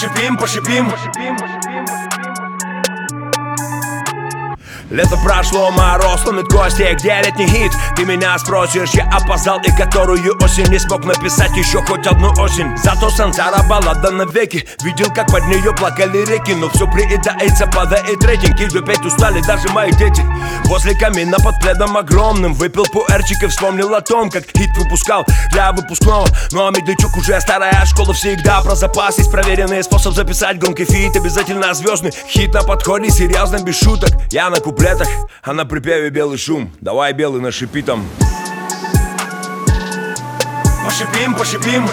Пошипим, пошипим. Лето прошло, мороз ломит кости. Где летний хит? Ты меня спросишь, я опоздал. И которую осень не смог написать еще хоть одну осень. Зато Сансара баллада навеки. Видел, как под нее плакали реки. Но все приедается, падает рейтинг. И петь устали даже мои дети. Возле камина под пледом огромным выпил пуэрчик и вспомнил о том, как хит выпускал для выпускного. Ну а Медведчук уже старая школа. Всегда про запас есть проверенный способ записать громкий фит. Обязательно звездный хит на подходе, серьезно, без шуток. Я на куплетах, а на припеве белый шум. Давай, белый, нашипи там. Пошипим, пошипим.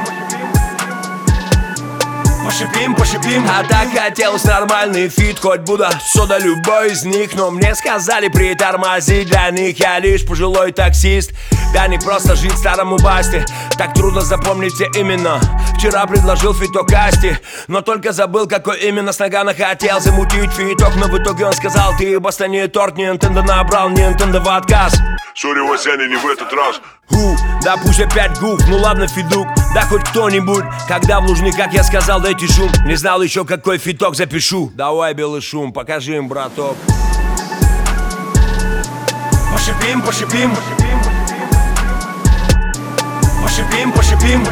Пошипим, пошипим. А так хотелось нормальный фит. Хоть буду сода любой из них. Но мне сказали притормозить. Для них я лишь пожилой таксист. Да не просто жить старому басте. Так трудно запомнить все именно. Вчера предложил фиток Касти, но только забыл, какой именно. С Нагана хотел замутить фиток, но в итоге он сказал: ты баста не торт, не Nintendo набрал, не Nintendo в отказ. Сори, Васяня, не в этот раз. Да пусть опять гуф, ну ладно, фидук. Да хоть кто-нибудь, когда в Лужниках я сказал: дайте шум. Не знал еще, какой фиток запишу. Давай, белый шум, покажи им, браток. Пошипим, пошипим. Пошипим, пошипим.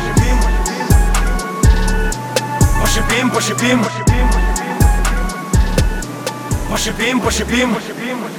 Пошипим, пошипим. Пошипим, пошипим.